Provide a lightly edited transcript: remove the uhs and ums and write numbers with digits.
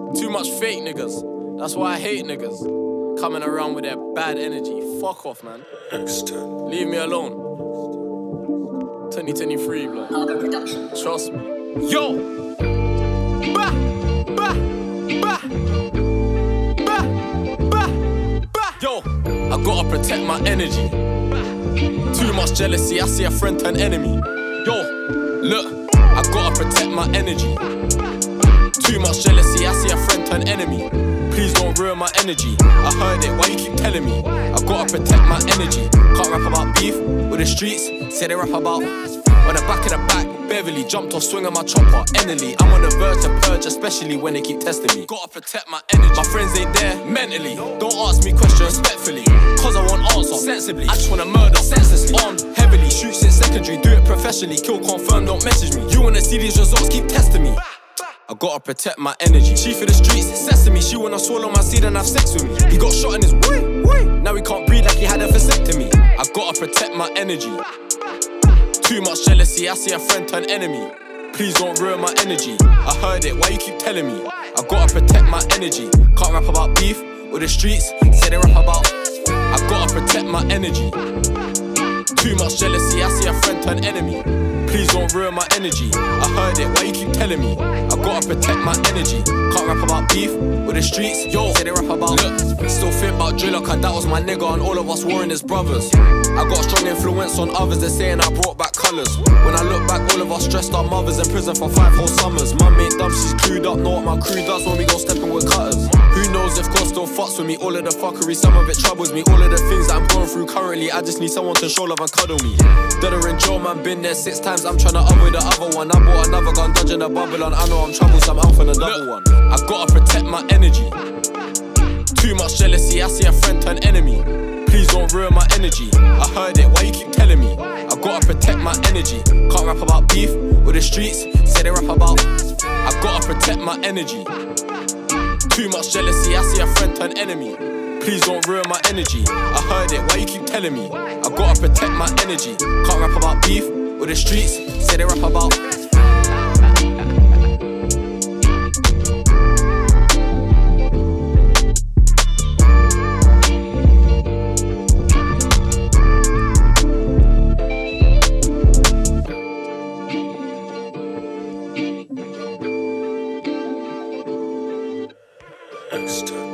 Too much fake niggas. That's why I hate niggas. Coming around with their bad energy. Fuck off, man. Leave me alone. 2023, blood. Harbour Production. Trust me. Yo! Bah! Bah! Bah! Bah! Bah! Bah! Yo! I gotta protect my energy. Too much jealousy, I see a friend turn enemy. Yo! Look, I gotta protect my energy. Too much jealousy, I see a friend turn enemy. Please don't ruin my energy. I heard it, why you keep telling me? I gotta protect my energy. Can't rap about beef with the streets. Say they rap about on the back of the back, Beverly jumped off swinging my chopper. Enely, I'm on the verge to purge, especially when they keep testing me. Gotta protect my energy. My friends ain't there mentally. Don't ask me questions respectfully, cause I won't answer sensibly. I just wanna murder senselessly. Armed heavily, shoot since secondary, do it professionally. Kill confirm, don't message me. You wanna see these results, keep testing me. I gotta protect my energy. Chief of the streets, sesame. She wanna swallow my seed and have sex with me. He got shot in his way. Now he can't breathe like he had a vasectomy. I gotta protect my energy. Too much jealousy, I see a friend turn enemy. Please don't ruin my energy. I heard it, why you keep telling me? I gotta protect my energy. Can't rap about beef with the streets. Say they rap about I gotta protect my energy. Too much jealousy, I see a friend turn enemy. Please don't ruin my energy. I heard it, why you keep telling me? I gotta protect my energy. Can't rap about beef with the streets. Yo, say they rap about look, still think about Driller, cause that was my nigga and all of us warring as brothers. I got a strong influence on others, they're saying I brought back colours. When I look back, all of us stressed our mothers in prison for 5 whole summers. Mum ain't dumb, she's clued up, know what my crew does when we go stepping with cutters. Who knows if God still fucks with me? All of the fuckery, some of it troubles me. All of the things that I'm going through currently, I just need someone to show love and cuddle me. Dada and Joe, man, been there 6 times, I'm tryna avoid the other one. I bought another gun, dodging the bubble, and I know I'm troublesome, I'm for the double one. I gotta protect my energy. Too much jealousy, I see a friend turn enemy. Please don't ruin my energy. I heard it, why you keep telling me? I gotta protect my energy. Can't rap about beef with the streets. Say they rap about I gotta protect my energy. Too much jealousy, I see a friend turn enemy. Please don't ruin my energy. I heard it, why you keep telling me? I gotta protect my energy. Can't rap about beef with the streets. Say they rap about Next time.